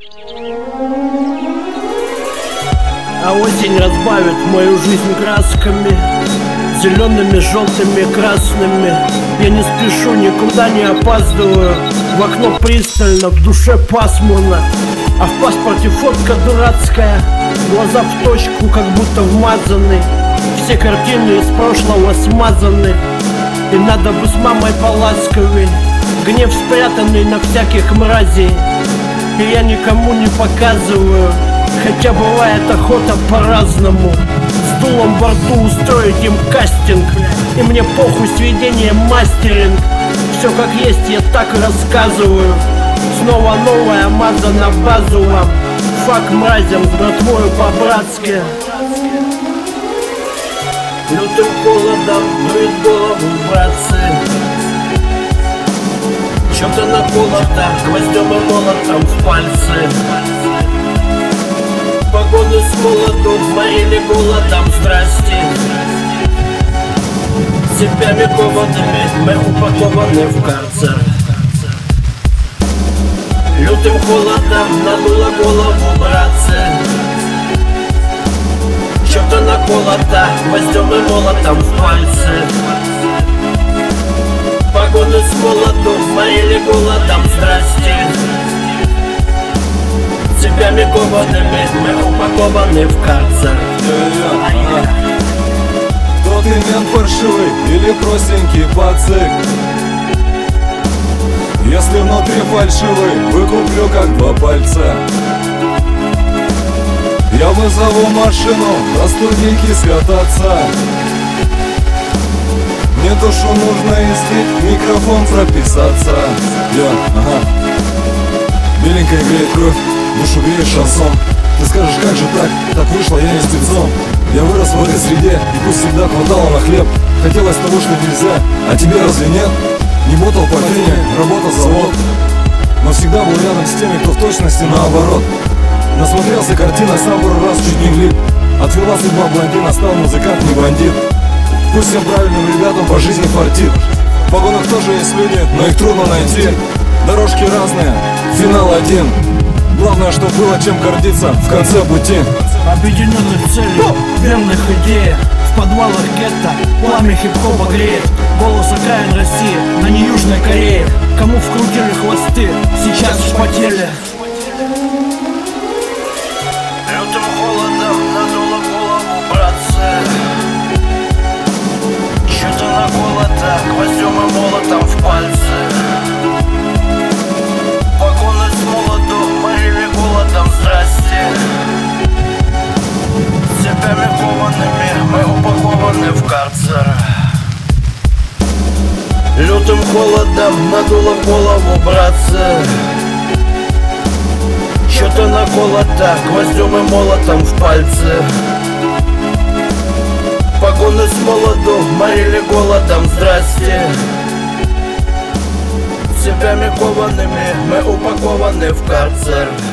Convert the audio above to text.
А осень разбавит мою жизнь красками, зелеными, желтыми, красными. Я не спешу, никуда не опаздываю. В окно пристально, в душе пасмурно, а в паспорте фотка дурацкая. Глаза в точку, как будто вмазаны. Все картины из прошлого смазаны. И надо бы с мамой поласковей. Гнев спрятанный на всяких мразей, и я никому не показываю. Хотя бывает охота по-разному. С дулом во рту устроить им кастинг. И мне похуй, сведение мастеринг. Все как есть, я так и рассказываю. Снова новая маза на базовом. Фак мразям, с братвою по-братски. Лютым холодом дует голову, братцы. Чем-то наколото, гвоздем и молотом в пальцы. Погоны с молоду морили голодом, здрасте. Цепями коваными мы упакованы в карцер. Лютым холодом надуло голову, братцы. Чем-то наколото, гвоздем и молотом в пальцы. Погоны с молоду морили голодом, здрасте. Цепями коваными мы упакованы в карцер. Кто ты, мент паршивый или простенький пацик? Если внутри фальшивый, выкуплю как два пальца. Я вызову машину до студийки скататься. Мне душу нужно излить, микрофон прописаться. Беленькая греет кровь, душу греет шансон. Ты скажешь, как же так? Так вышло, я не спецом. Я вырос в этой среде, и пусть всегда хватало на хлеб. Хотелось того, что нельзя, а тебе разве нет? Не ботал по фене, работал завод, но всегда был рядом с теми, кто в точности наоборот. Насмотрелся картина, сам пару раз чуть не влип. Отвела судьба блондина, стал музыкант, не бандит. Пусть всем правильным ребятам по жизни фартит. В погонах тоже есть люди, но их трудно найти. Дорожки разные, финал один. Главное, что было чем гордиться в конце пути. Объединенных целей, верных идеях. В подвалах гетто пламя хип-хопа греет. Голос окраин России, на не Южной Корее. Кому вкрутили хвосты, сейчас вспотели. Лютым холодом надуло голову, братцы. Что-то наколото, гвоздем и молотом в пальцы. Погоны с молоду морили голодом, здрасте. Цепями коваными мы упакованы в карцер. Лютым холодом надуло голову, братцы. Что-то наколото, гвоздем и молотом в пальцы. Погоны с молоду морили голодом, здрасте. Цепями коваными мы упакованы в карцер.